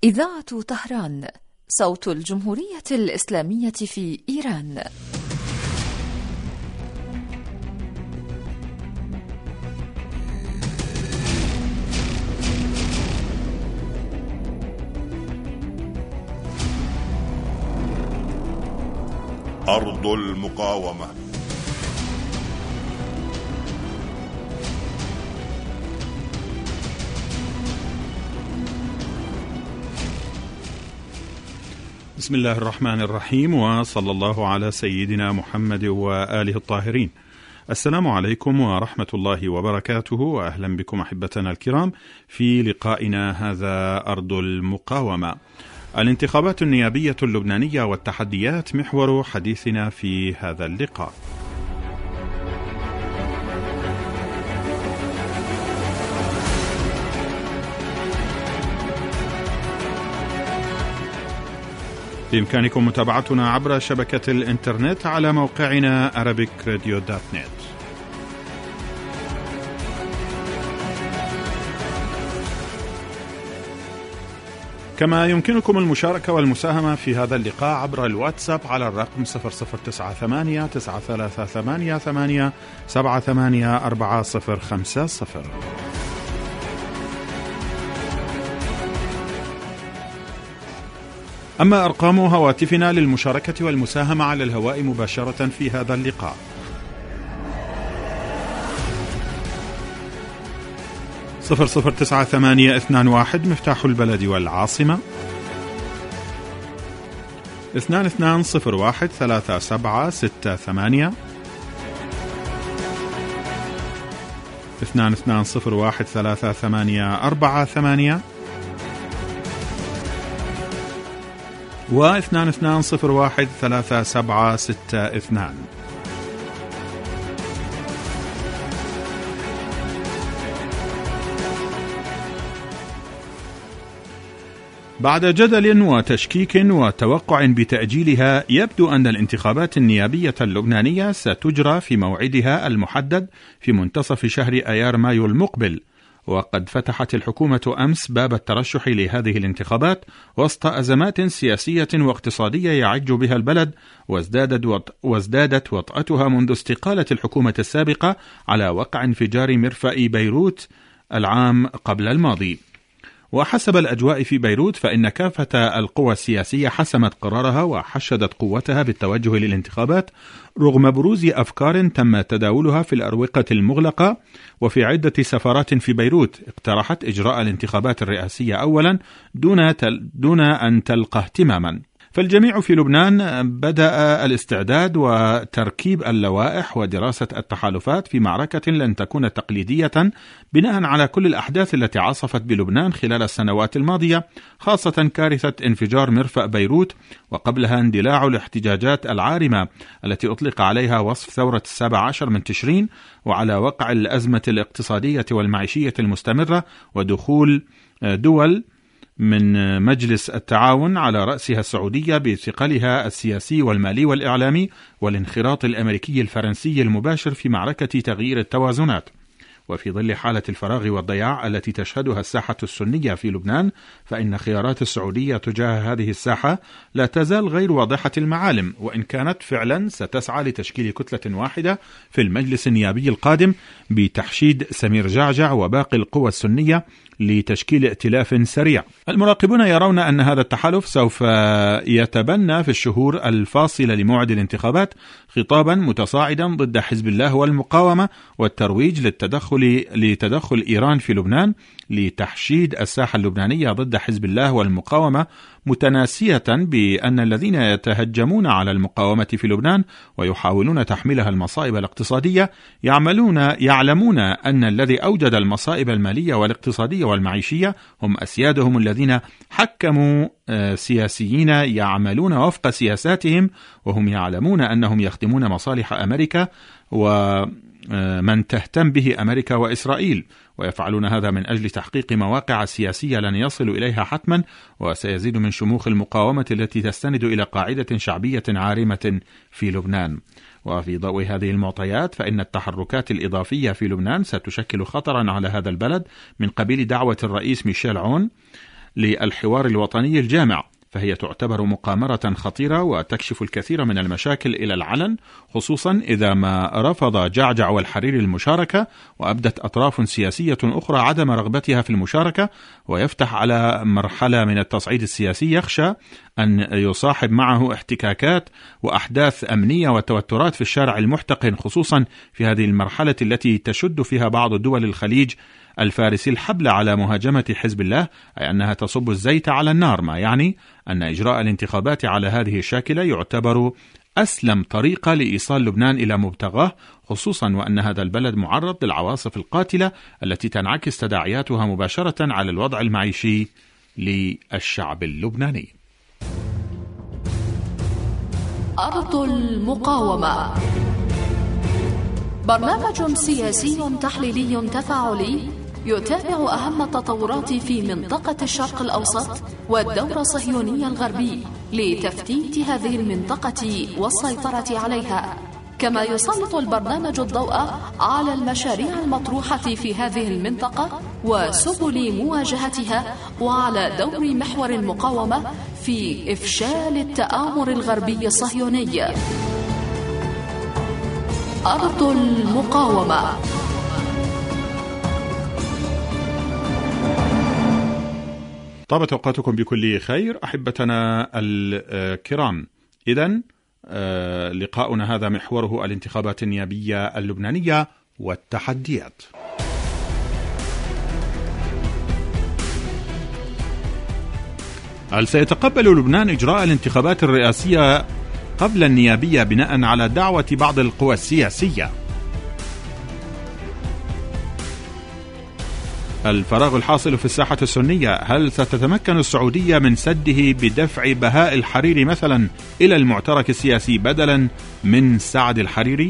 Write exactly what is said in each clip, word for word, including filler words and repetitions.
إذاعة طهران، صوت الجمهورية الإسلامية في إيران. أرض المقاومة. بسم الله الرحمن الرحيم، وصلى الله على سيدنا محمد وآله الطاهرين. السلام عليكم ورحمة الله وبركاته، وأهلا بكم أحبتنا الكرام في لقائنا هذا أرض المقاومة. الانتخابات النيابية اللبنانية والتحديات محور حديثنا في هذا اللقاء. بإمكانكم متابعتنا عبر شبكة الإنترنت على موقعنا arabic radio dot net. كما يمكنكم المشاركة والمساهمة في هذا اللقاء عبر الواتساب على الرقم صفر صفر تسعة ثمانية تسعة ثلاثة ثمانية ثمانية سبعة ثمانية أربعة صفر خمسة صفر. أما أرقام هواتفنا للمشاركة والمساهمة على الهواء مباشرة في هذا اللقاء: صفر صفر تسعة ثمانية اثنان واحد مفتاح البلد والعاصمة، اثنان اثنان صفر واحد ثلاثة سبعة ستة ثمانية، اثنان اثنان صفر واحد ثلاثة ثمانية أربعة ثمانية، واثنان اثنان صفر واحد ثلاثة سبعة ستة اثنان. بعد جدل وتشكيك وتوقع بتأجيلها، يبدو أن الانتخابات النيابية اللبنانية ستجرى في موعدها المحدد في منتصف شهر أيار مايو المقبل. وقد فتحت الحكومة أمس باب الترشح لهذه الانتخابات وسط أزمات سياسية واقتصادية يعج بها البلد، وازدادت, وط... وازدادت وطأتها منذ استقالة الحكومة السابقة على وقع انفجار مرفأ بيروت العام قبل الماضي. وحسب الأجواء في بيروت، فإن كافة القوى السياسية حسمت قرارها وحشدت قوتها بالتوجه للانتخابات رغم بروز أفكار تم تداولها في الأروقة المغلقة. وفي عدة سفارات في بيروت اقترحت إجراء الانتخابات الرئاسية أولا دون, تل دون أن تلقى اهتماما. فالجميع في لبنان بدأ الاستعداد وتركيب اللوائح ودراسة التحالفات في معركة لن تكون تقليدية بناء على كل الأحداث التي عصفت بلبنان خلال السنوات الماضية، خاصة كارثة انفجار مرفأ بيروت، وقبلها اندلاع الاحتجاجات العارمة التي أطلق عليها وصف ثورة السابع عشر من تشرين، وعلى وقع الأزمة الاقتصادية والمعيشية المستمرة، ودخول دول من مجلس التعاون على رأسها السعودية بثقلها السياسي والمالي والإعلامي، والانخراط الأمريكي الفرنسي المباشر في معركة تغيير التوازنات. وفي ظل حالة الفراغ والضياع التي تشهدها الساحة السنية في لبنان، فإن خيارات السعودية تجاه هذه الساحة لا تزال غير واضحة المعالم، وإن كانت فعلا ستسعى لتشكيل كتلة واحدة في المجلس النيابي القادم بتحشيد سمير جعجع وباقي القوى السنية لتشكيل ائتلاف سريع. المراقبون يرون أن هذا التحالف سوف يتبنى في الشهور الفاصلة لموعد الانتخابات خطابا متصاعدا ضد حزب الله والمقاومة والترويج للتدخل لتدخل إيران في لبنان لتحشيد الساحة اللبنانية ضد حزب الله والمقاومة، متناسية بأن الذين يتهجمون على المقاومة في لبنان ويحاولون تحميلها المصائب الاقتصادية يعملون يعلمون أن الذي أوجد المصائب المالية والاقتصادية والمعيشية هم أسيادهم الذين حكموا سياسيين يعملون وفق سياساتهم، وهم يعلمون أنهم يخدمون مصالح أمريكا ومن تهتم به أمريكا وإسرائيل، ويفعلون هذا من أجل تحقيق مواقع سياسية لن يصلوا إليها حتما، وسيزيد من شموخ المقاومة التي تستند إلى قاعدة شعبية عارمة في لبنان. وفي ضوء هذه المعطيات، فإن التحركات الإضافية في لبنان ستشكل خطرا على هذا البلد من قبيل دعوة الرئيس ميشيل عون للحوار الوطني الجامع، فهي تعتبر مقامرة خطيرة وتكشف الكثير من المشاكل إلى العلن، خصوصا إذا ما رفض جعجع والحريري المشاركة وأبدت أطراف سياسية أخرى عدم رغبتها في المشاركة، ويفتح على مرحلة من التصعيد السياسي يخشى أن يصاحب معه احتكاكات وأحداث أمنية وتوترات في الشارع المحتقن، خصوصا في هذه المرحلة التي تشد فيها بعض دول الخليج الفارسي الحبل على مهاجمة حزب الله، أي أنها تصب الزيت على النار، ما يعني أن إجراء الانتخابات على هذه الشاكلة يعتبر أسلم طريقة لإيصال لبنان إلى مبتغاه، خصوصا وأن هذا البلد معرض للعواصف القاتلة التي تنعكس تداعياتها مباشرة على الوضع المعيشي للشعب اللبناني. أرض المقاومة، برنامج سياسي تحليلي تفاعلي يتابع أهم التطورات في منطقة الشرق الأوسط والدور الصهيوني الغربي لتفتيت هذه المنطقة والسيطرة عليها، كما يسلط البرنامج الضوء على المشاريع المطروحة في هذه المنطقة وسبل مواجهتها، وعلى دور محور المقاومة في إفشال التآمر الغربي الصهيوني. أرض المقاومة. طابت أوقاتكم بكل خير أحبتنا الكرام. إذن لقاؤنا هذا محوره الانتخابات النيابية اللبنانية والتحديات. هل سيتقبل لبنان إجراء الانتخابات الرئاسية قبل النيابية بناء على دعوة بعض القوى السياسية؟ الفراغ الحاصل في الساحة السنية، هل ستتمكن السعودية من سده بدفع بهاء الحريري مثلا إلى المعترك السياسي بدلا من سعد الحريري؟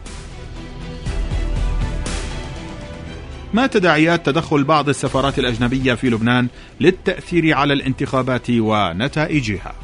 ما تداعيات تدخل بعض السفارات الأجنبية في لبنان للتأثير على الانتخابات ونتائجها؟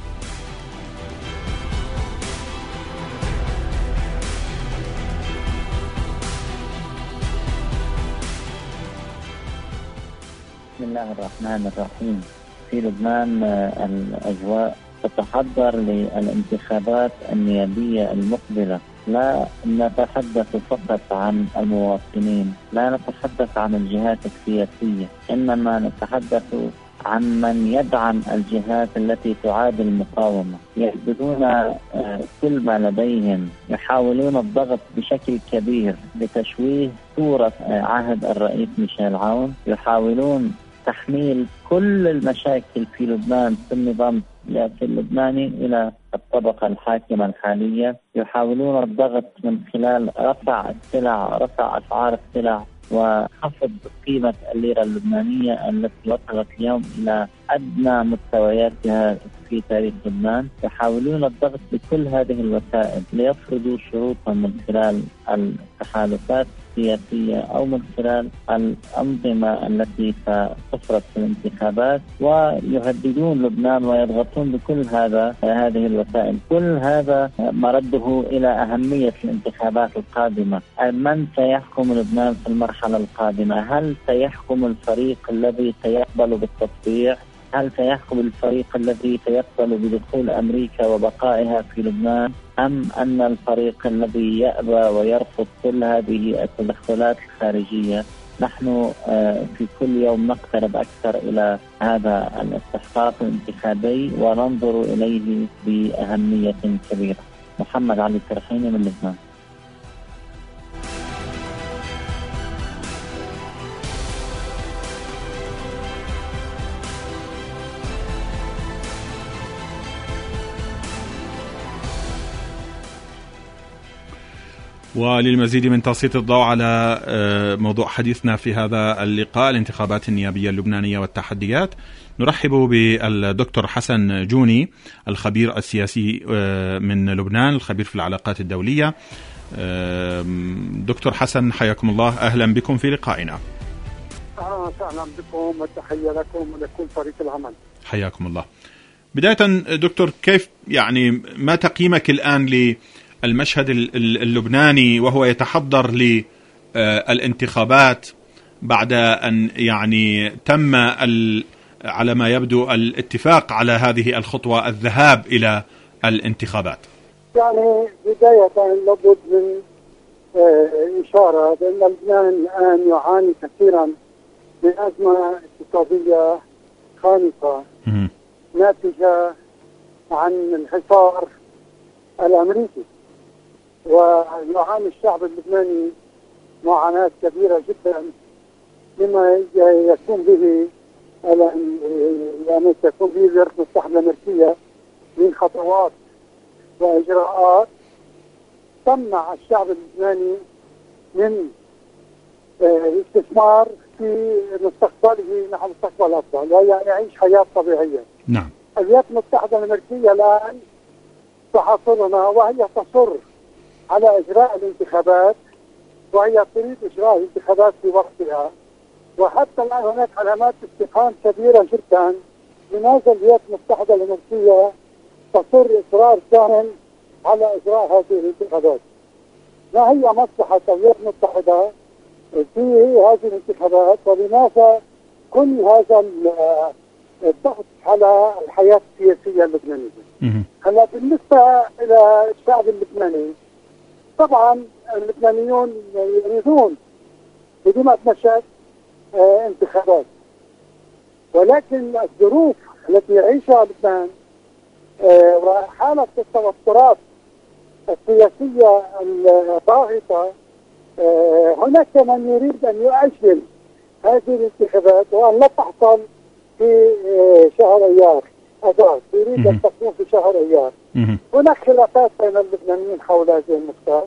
بسم الله الرحمن الرحيم. في لبنان الأجواء تتحضر للانتخابات النيابية المقبلة. لا نتحدث فقط عن المواطنين، لا نتحدث عن الجهات السياسية، إنما نتحدث عن من يدعم الجهات التي تعادل المقاومة، يحددون كل ما لديهم، يحاولون الضغط بشكل كبير لتشويه صورة عهد الرئيس ميشيل عون، يحاولون تحميل كل المشاكل في لبنان في النظام السياسي اللبناني إلى الطبقة الحاكمة الحالية، يحاولون الضغط من خلال رفع السلع، رفع أسعار السلع وخفض قيمة الليرة اللبنانية التي وصلت اليوم إلى أدنى مستوياتها في تاريخ لبنان. يحاولون الضغط بكل هذه الوسائل ليفرضوا شروطا من خلال التحالفات السياسية أو من خلال الأنظمة التي ستفرض في الانتخابات، ويهددون لبنان ويضغطون بكل هذا هذه الوسائل. كل هذا مرده إلى أهمية الانتخابات القادمة. من سيحكم لبنان في المرحلة القادمة؟ هل سيحكم الفريق الذي سيقبل بالتطبيع؟ هل سيحكم الفريق الذي سيقبل بدخول أمريكا وبقائها في لبنان، أم أن الفريق الذي يأبى ويرفض كل هذه التدخلات الخارجية؟ نحن في كل يوم نقترب أكثر إلى هذا الاستحقاق الانتخابي وننظر إليه بأهمية كبيرة. محمد علي الترحيني من لبنان. وللمزيد من تسليط الضوء على موضوع حديثنا في هذا اللقاء، الانتخابات النيابية اللبنانية والتحديات، نرحب بالدكتور حسن جوني الخبير السياسي من لبنان، الخبير في العلاقات الدولية. دكتور حسن حياكم الله، أهلا بكم في لقائنا. أهلا وسهلا بكم والتحية لكم ولكل فريق العمل. حياكم الله. بداية دكتور، كيف يعني ما تقييمك الآن ل المشهد اللبناني وهو يتحضر للانتخابات بعد أن يعني تم على ما يبدو الاتفاق على هذه الخطوة الذهاب إلى الانتخابات؟ يعني بداية لابد من إشارة بأن لبنان الآن يعاني كثيرا من أزمة اقتصادية خانقة ناتجة عن الحصار الأمريكي، ويعاني الشعب اللبناني معاناة كبيرة جدا مما يكون به يعني تكون به الولايات المتحدة الأمريكية من خطوات وإجراءات تمنع الشعب اللبناني من الاستثمار في مستقبله نحو مستقبل أفضل وهي يعيش حياة طبيعية. نعم. الولايات المتحدة الأمريكية الآن تحاصرنا وهي تصر على إجراء الانتخابات، وهي تريد إجراء الانتخابات في وقتها، وحتى الآن هناك علامات استفهام كبيرة جدا. لماذا الولايات المتحدة الأمريكية تصر إصرار كامل على إجراء هذه الانتخابات؟ ما هي مصلحة الولايات المتحدة في هذه الانتخابات، ولماذا كل هذا الضغط على الحياة السياسية اللبنانية؟ هلا بالنسبة إلى الشعب اللبناني، طبعا اللبنانيون يريدون بدون أدنى شك انتخابات، ولكن الظروف التي يعيشها لبنان وحالة التوترات السياسية الضاغطة، هناك من يريد أن يؤجل هذه الانتخابات وأن لا تحصل في شهر أيار أذار، يريد أن تكون في شهر أيار. هناك خلافات بين اللبنانيين حول هذه النقطة.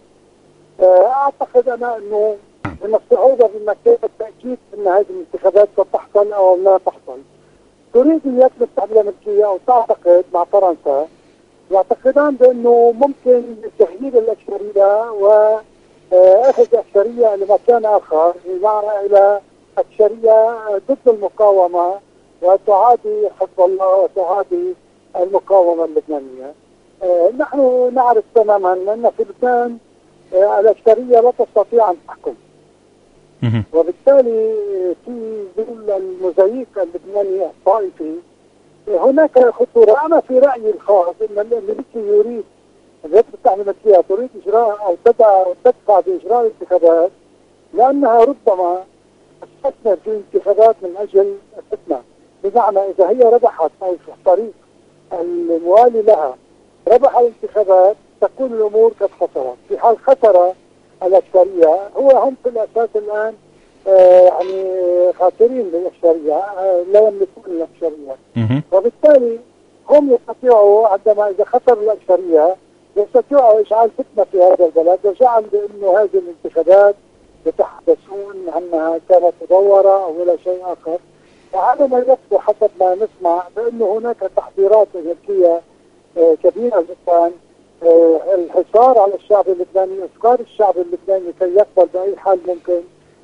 أعتقد أنا أنه من الصعوبة بمكان التأكيد أن هذه الانتخابات ستحصل أو لا تحصل. تريد الولايات المتحدة الأمريكية أو تعتقد مع فرنسا يعتقدان بأنه ممكن تغيير الأكثرية وأخذ أكثرية لمكان آخر إلى أكثرية ضد المقاومة وتعادي حزب الله وتعادي المقاومة اللبنانية. نحن نعرف تماما أن في لبنان الأكثرية لا تستطيع أن تحكم، وبالتالي في ظل الموزاييك اللبناني الطائفي هناك خطورة. أنا في رأيي الخاص أن الأمريكي يريد الولايات المتحدة الأمريكية تريد إجراء أو تدعى أو تدفع بإجراء الانتخابات لأنها ربما تستثمر في انتخابات من أجل الفتنة. بمعنى إذا هي ربحت أو في الطريق الموالي لها ربح الانتخابات تكون الأمور قد خسرت. في حال خسر الأكثرية هو هم في الأساس الآن آه يعني خاسرين للأكثرية، آه لا يملكون الأكثرية، وبالتالي هم يستطيعوا عندما إذا خسر الأكثرية يستطيعوا إشعال فتنة في هذا البلد وجعل بأنه هذه الانتخابات يتحدثون عنها كانت مدورة أو ولا شيء آخر. وهذا ما يبدو حسب ما نسمع بأنه هناك تحضيرات أمريكية آه كبيرة جدا، آه الحصار على الشعب اللبناني، إفقار الشعب اللبناني كي يقبل بأي حال ممكن،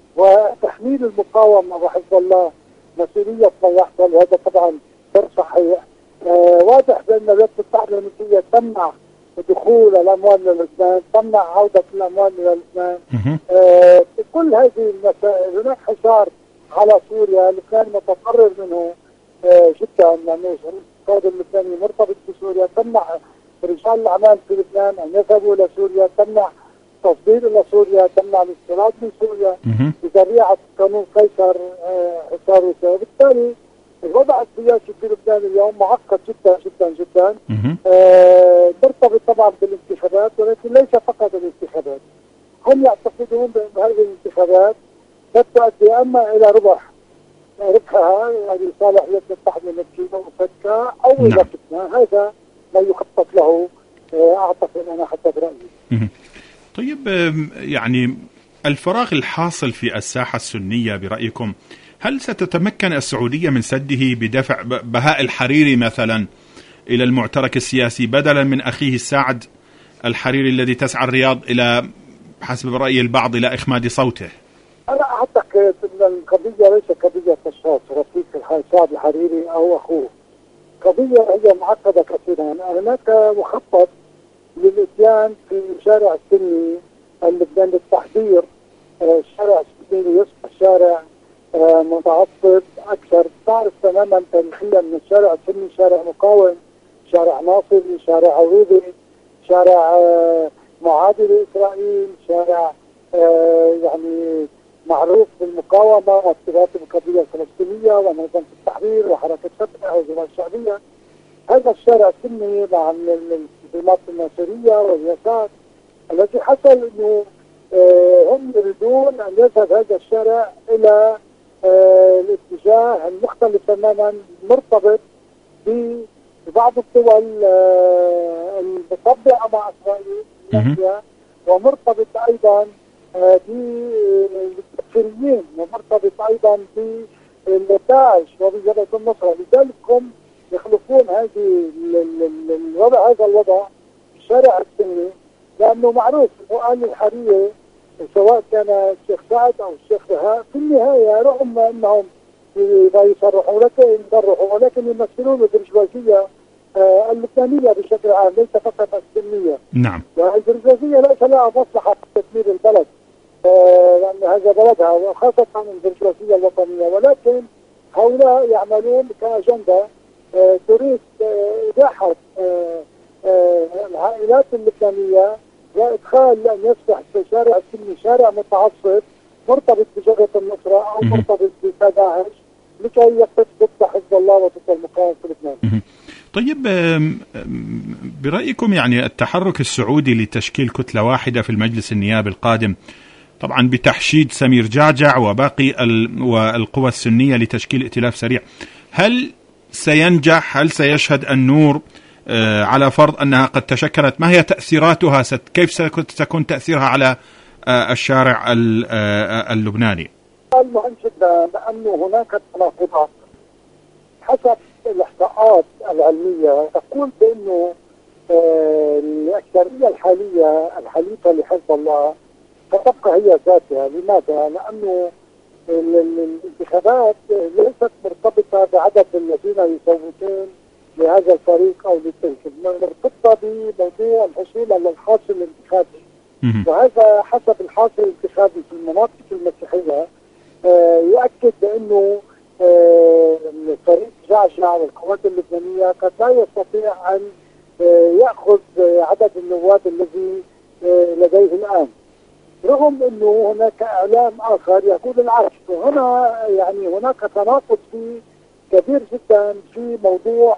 وتحميل المقاومة وحزب الله مسؤولية ما يحصل. وهذا طبعا غير صحيح. آه واضح بأن الولايات المتحدة الأمريكية تمنع دخول الأموال للبنان، تمنع عودة الأموال إلى لبنان. آه كل هذه المسائل. هناك حصار على سوريا، لبنان متضرر منه آه جدا، لأنه الاقتصاد اللبناني مرتبط بسوريا. تمنع رجال الأعمال في لبنان أن يذهبوا إلى سوريا، تمنع تصدير إلى سوريا، تمنع الاستيراد من سوريا بذريعة قانون قيصر حصار روسيا. وبالتالي الوضع السياسي في لبنان اليوم معقد جدا جدا جدا، آه مرتبط طبعا بالانتخابات، ولكن ليس فقط الانتخابات. هم يعتقدون بأن هذه الانتخابات ستؤدي أما إلى ربح ربحها يعني لصالح الولايات المتحدة الأمريكية وفتكة أو إلى فتنة. هذا ما يخطط له آه أعتقد أنا حسب رأيي. طيب، يعني الفراغ الحاصل في الساحة السنية برأيكم هل ستتمكن السعودية من سده بدفع بهاء الحريري مثلا إلى المعترك السياسي بدلا من أخيه الساعد الحريري الذي تسعى الرياض إلى حسب رأي البعض إلى إخماد صوته؟ أنا أعتقد أن القضية ليس قضية تشخيص رفيق الساعد الحريري أو أخوه. قضية هي معقدة كثيرا. هناك مخطط للإتيان في شارع السني اللبناني للتحضير الشارع السني ليصبح شارع متعصب أكثر. تعرف تماما تاريخيا من الشارع السني شارع مقاوم، شارع ناصري، شارع عروبي، شارع معادي لإسرائيل، شارع يعني معروف بالمقاومة واستغاثة بالقضية الفلسطينية ونظام التحرير وحركة فتح والجماعة الشعبية. هذا الشارع السني مع التنظيمات الناصرية واليسار التي حصل انه هم يريدون ان يذهب هذا الشارع الى الاتجاه المختلف تماما، مرتبط ببعض الدول المطبعة مع اسرائيل ومرتبط ايضا بالتكفيريين ومرتبط ايضا بالداعش وبجبهة النصرة. لذلك هم يخلفون هذه الوضع هذا الوضع في الشارع السني، لانه معروف انه آل الحرية سواء كان الشيخ سعد او الشيخ بهاء في النهاية رغم انهم لا يصرحوا لك يصرحوا ولكن يمثلون البرجوازية اللبنانية بشكل عام ليس فقط السنية. نعم. والبرجوازية ليس لها مصلحة في تدمير البلد لأن هذا بلدها وخاصة البرجوازية الوطنية، ولكن هؤلاء يعملون كأجندة تريد إباحة العائلات اللبنانية وإدخال أن يصبح شارع السني شارع متعصب مرتبط بجبهة النصرة أو مرتبط بداعش لكي يقتص ضد حزب الله وضد المقاومة في لبنان. طيب برأيكم يعني التحرك السعودي لتشكيل كتلة واحدة في المجلس النيابي القادم طبعا بتحشيد سمير جعجع وباقي والقوى السنية لتشكيل ائتلاف سريع، هل سينجح؟ هل سيشهد النور على فرض أنها قد تشكلت؟ ما هي تأثيراتها؟ كيف ستكون تأثيرها على الشارع اللبناني؟ المهم جدا لأنه هناك تناقضات حسب الإحصاءات العلمية تقول بأنه الأكثرية الحالية الحليفة لحزب الله ستبقى هي ذاتها. لماذا؟ لأنه الانتخابات ليست مرتبطة بعدد الذين يصوتون لهذا الفريق أو للتلك، مرتبطة بموضوع الحصول على الحاصل الانتخابي، وهذا حسب الحاصل الانتخابي في المناطق المسيحية يؤكد بأنه فريق جعجع والقوات اللبنانية قد لا يستطيع أن يأخذ عدد النواب الذي لديه الآن، رغم أنه هناك إعلام آخر يقول العكس. وهنا يعني هناك تناقض في كبير جدا في موضوع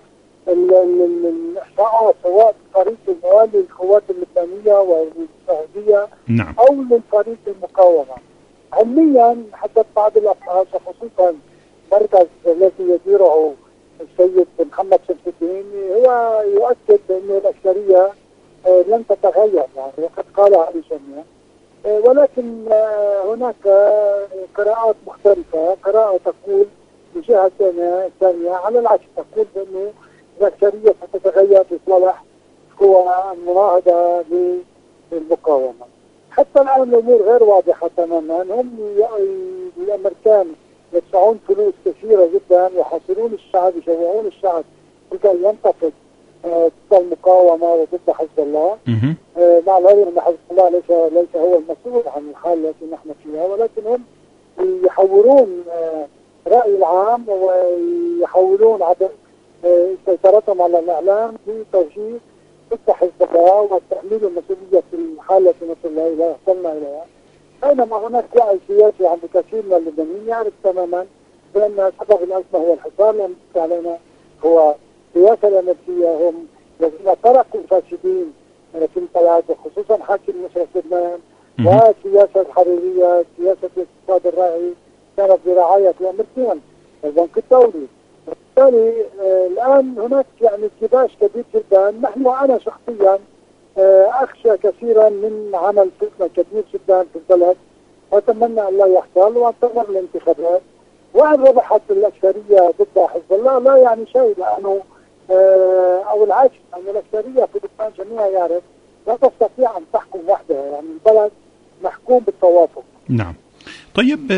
الإحصاءات سواء فريق الموالي للقوات اللبنانية والسعودية نعم. أو للفريق المقاومة. علميا حتى بعض الأبحاث وخصوصا مركز الذي يديره السيد محمد شمس الدين هو يؤكد بأن الأكثرية لن تتغير يعني وقد قالها الجميع، ولكن هناك قراءات مختلفة. قراءة تقول بجهة ثانية على العكس تقول بأنه الأكثرية ستتغير لصالح قوى المناهضة للمقاومة. حتى الآن الأمور غير واضحة تماما. هم الأمريكان يدفعون فلوس كثيرة جدا يحاصرون الشعب يشوعون الشعب لكي ينتفض ضد المقاومة وضد حزب الله، مع العلم أن حزب الله ليس ليس هو المسؤول عن الحالة التي نحن فيها، ولكن هم يحولون رأي العام ويحولون عدم سيطرتهم على الإعلام بتوجيه ضد حزب الله وتحميل المسؤولية في الحالة التي وصلنا إليها. بينما هناك وعي سياسي عند كثير من اللبنانيين يعرف تماما بأن سبب الأزمة هو الحصار الأمريكي علينا، هو السياسة الأمريكية، هم الذين تركوا الفاسدين في البلاد وخصوصا حاكم نصرة لبنان، والسياسة الحريرية سياسة الاقتصاد الراعي كانت برعاية الأمريكان البنك الدولي. بالتالي الآن هناك يعني انكباش كبير جدا. نحن وأنا شخصيا أخشى كثيرا من عمل فتنة كبير جدا في البلد، وأتمنى أن لا يحصل وأنتظر الانتخابات. وإن ربحت الأكثرية ضد حزب الله لا يعني شيء، لأنه أو العكس أن الأكثرية في لبنان جميعا يعرف لا تستطيع أن تحكم وحدها، يعني البلد محكوم بالتوافق. نعم. طيب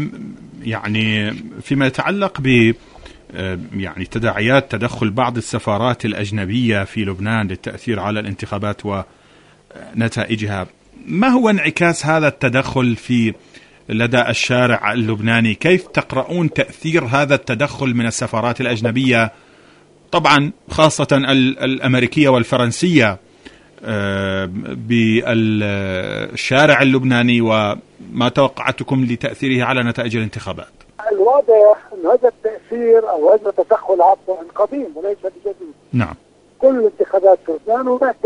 يعني فيما يتعلق ب يعني تداعيات تدخل بعض السفارات الأجنبية في لبنان للتأثير على الانتخابات ونتائجها، ما هو انعكاس هذا التدخل في لدى الشارع اللبناني، كيف تقرؤون تأثير هذا التدخل من السفارات الأجنبية، طبعا خاصة الأمريكية والفرنسية، بالشارع اللبناني، وما توقعتكم لتأثيره على نتائج الانتخابات؟ الواضح أن هذا التأثير أو هذا التدخل عفوا قديم وليس بجديد. نعم. كل الانتخابات في لبنان هناك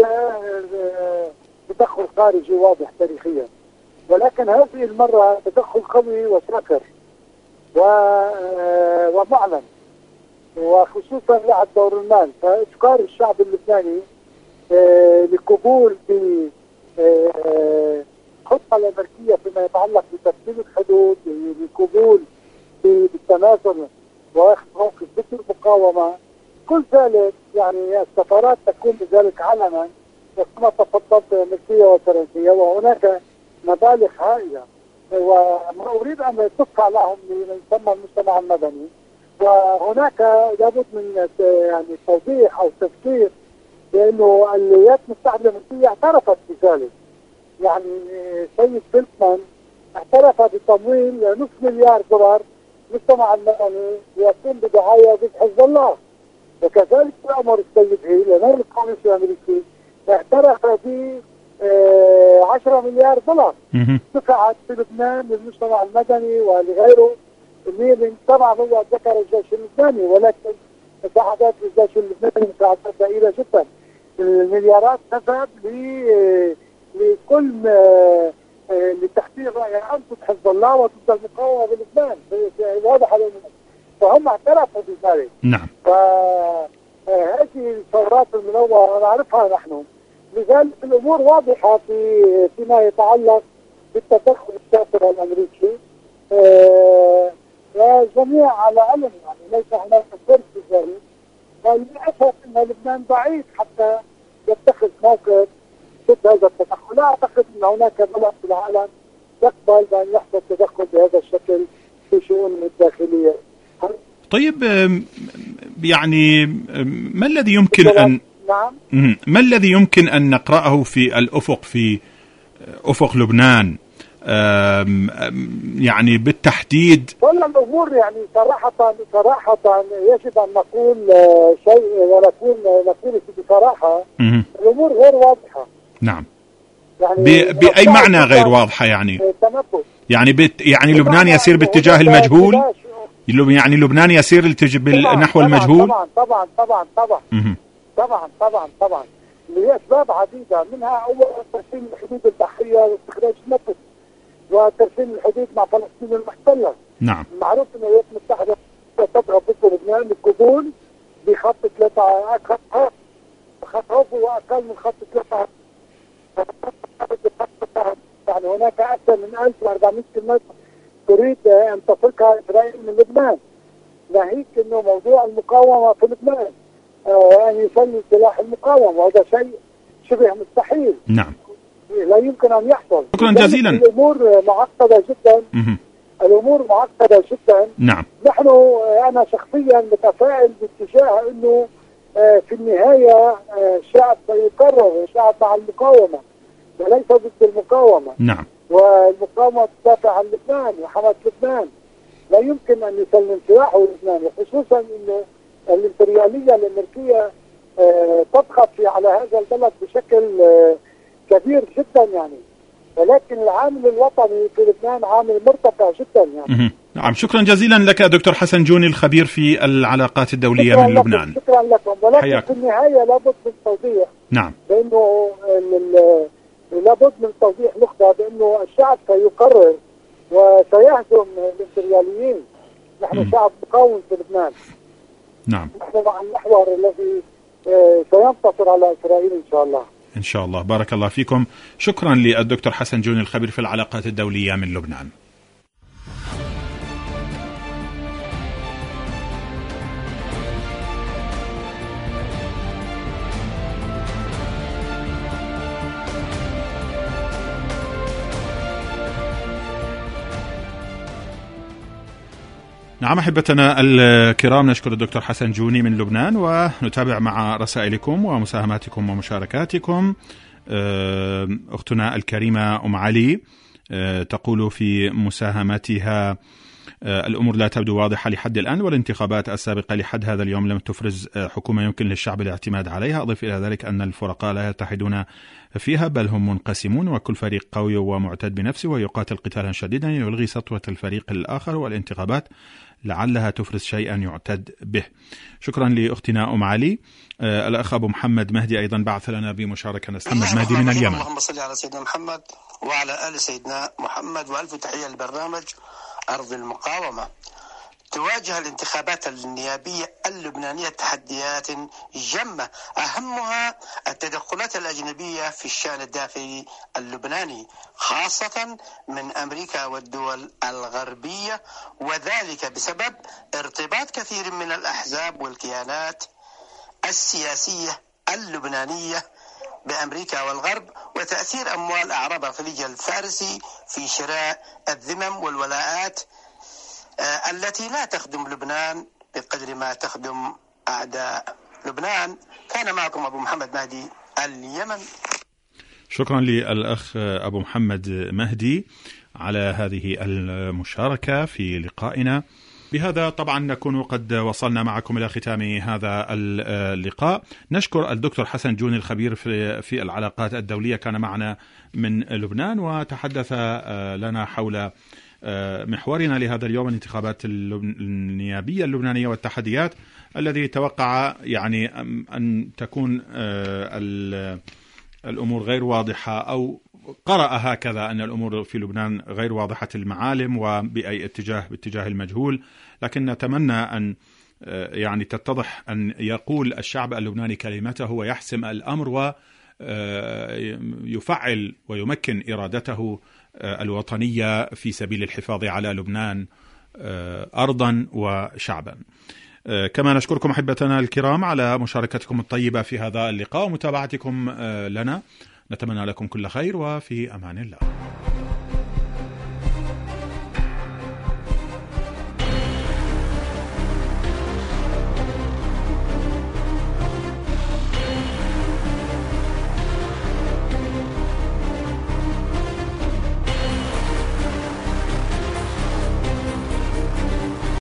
تدخل خارجي واضح تاريخيا، ولكن هذه المرة تدخل قوي وساخر ومعلن، وخصوصا لعب دور المال. فإفكار الشعب اللبناني لقبول بالخطة الأمريكية فيما يتعلق بترتيب الحدود، لقبول بالتنازل واخذ موقف ضد المقاومة، كل ذلك يعني السفارات تقوم بذلك علنا كما تفضلت الأمريكية والفرنسية، وهناك مبالغ هائلة وما أريد أن تدفع لهم من يسمى المجتمع المدني. وهناك لابد من يعني توضيح أو تفكير لأنه الولايات المتحدة الأمريكية اعترفت بذلك. يعني سيد فيلتمان اعترف بتمويل نصف مليار دولار المجتمع المدني يقوم بدعاية ضد حزب الله، وكذلك أمر السيد هيل الأمين القومي الأمريكي اعترف ب عشرة مليار دولار دفعت في لبنان للمجتمع المدني ولغيره، اللي طبعا هو ذكر الجيش اللبناني، ولكن مساعدات الجيش اللبناني مساعدات ضئيلة جدا. المليارات تذهب لكل لتحقيق رأي عام ضد حزب الله وضد المقاومة بلبنان، واضح على فهم اعترفوا بذلك. نعم. فهذه الثورات المنوعة نعرفها نحن، لذلك الأمور واضحة في فيما يتعلق بالتدخل السافر الأمريكي. والجميع على علم، يعني ليس هناك سر في ذلك، وللأسف أن لبنان بعيد حتى يتخذ موقف ضد هذا التدخل. لا أعتقد أن هناك بلد في العالم يقبل بأن يحدث تدخل بهذا الشكل في شؤونه الداخلية. طيب، يعني ما الذي يمكن أن نعم. ما الذي يمكن أن نقرأه في الأفق في أفق لبنان يعني بالتحديد؟ والله الأمور يعني صراحة صراحة يجب أن نقول شيء ونكون نقول بصراحة. الأمور غير واضحة. نعم. يعني بأي معنى غير واضحة؟ يعني تنبؤ. يعني بت يعني لبنان يسير باتجاه المجهول؟ يعني لبنان يسير نحو المجهول؟ طبعا طبعا طبعا طبعا طبعا طبعا طبعا لأسباب عديدة، منها أول ترسيم الحدود البحرية واستخراج النفط وترسيم الحدود مع فلسطين المحتلة. نعم. معروف أن الولايات المتحدة تضغط ضد لبنان للقبول بخط ثلاثة خط خط وأقل من خط ثلاثة. يعني هناك أكثر من ألف وأربعمائة كيلومتر تريد أن تفرقها إسرائيل من لبنان، ناهيك أنه موضوع المقاومة في لبنان أن يسلم سلاح المقاومة، وهذا شيء شبه مستحيل. نعم. لا يمكن أن يحصل. شكرا جزيلا. الأمور معقدة جدا. مه. الأمور معقدة جدا. نعم. نحن أنا شخصيا متفائل باتجاه أنه في النهاية الشعب سيقرر، الشعب مع المقاومة وليس ضد المقاومة. نعم. والمقاومة تدافع عن لبنان وحماة لبنان، لا يمكن أن يسلم سلاحه لبنان، وخصوصا أنه الإمبريالية الأمريكية تضغط على هذا البلد بشكل كبير جدا يعني، ولكن العامل الوطني في لبنان عامل مرتفع جدا يعني. نعم. شكرا جزيلا لك دكتور حسن جوني، الخبير في العلاقات الدولية من لبنان. شكرا لكم. ولكن حياك. في النهاية لابد من توضيح. نعم. لأنه لابد من توضيح نقطة، بأنه الشعب سيقرر وسيهزم الإمبرياليين. نحن م. شعب مقاوم في لبنان. نعم. نحن مع المحور الذي سينتصر على إسرائيل إن شاء الله. إن شاء الله. بارك الله فيكم. شكرا للدكتور حسن جوني، الخبير في العلاقات الدولية من لبنان. نعم أحبتنا الكرام، نشكر الدكتور حسن جوني من لبنان، ونتابع مع رسائلكم ومساهماتكم ومشاركاتكم. أختنا الكريمة أم علي تقول في مساهمتها: الأمور لا تبدو واضحة لحد الآن، والانتخابات السابقة لحد هذا اليوم لم تفرز حكومة يمكن للشعب الاعتماد عليها. أضف إلى ذلك أن الفرقاء لا يتحدون فيها، بل هم منقسمون، وكل فريق قوي ومعتد بنفسه ويقاتل قتالا شديدا يلغي سطوة الفريق الآخر، والانتخابات لعلها تفرز شيئا يعتد به. شكرا لأختنا أم علي. آه الأخ أبو محمد مهدي أيضا بعث لنا بمشاركة. محمد مهدي من اليمن. اللهم صل على سيدنا محمد وعلى آل سيدنا محمد، وألف تحية للبرنامج أرض المقاومة. تواجه الانتخابات النيابية اللبنانية تحديات جمة، أهمها التدخلات الأجنبية في الشأن الداخلي اللبناني، خاصة من أمريكا والدول الغربية، وذلك بسبب ارتباط كثير من الأحزاب والكيانات السياسية اللبنانية بأمريكا والغرب، وتأثير أموال أعراب الخليج الفارسي في شراء الذمم والولاءات التي لا تخدم لبنان بقدر ما تخدم أعداء لبنان. كان معكم أبو محمد مهدي اليمن. شكرا للأخ أبو محمد مهدي على هذه المشاركة في لقائنا. بهذا طبعا نكون قد وصلنا معكم إلى ختام هذا اللقاء. نشكر الدكتور حسن جوني الخبير في في العلاقات الدولية، كان معنا من لبنان وتحدث لنا حول محورنا لهذا اليوم، الانتخابات النيابية اللبنانية والتحديات الذي توقع يعني أن تكون الأمور غير واضحة، أو قرأ هكذا أن الأمور في لبنان غير واضحة المعالم وبأي اتجاه باتجاه المجهول، لكن نتمنى أن يعني تتضح أن يقول الشعب اللبناني كلمته ويحسم الأمر ويفعل ويمكن إرادته الوطنية في سبيل الحفاظ على لبنان أرضا وشعبا. كما نشكركم أحبتنا الكرام على مشاركتكم الطيبة في هذا اللقاء ومتابعتكم لنا. نتمنى لكم كل خير وفي أمان الله.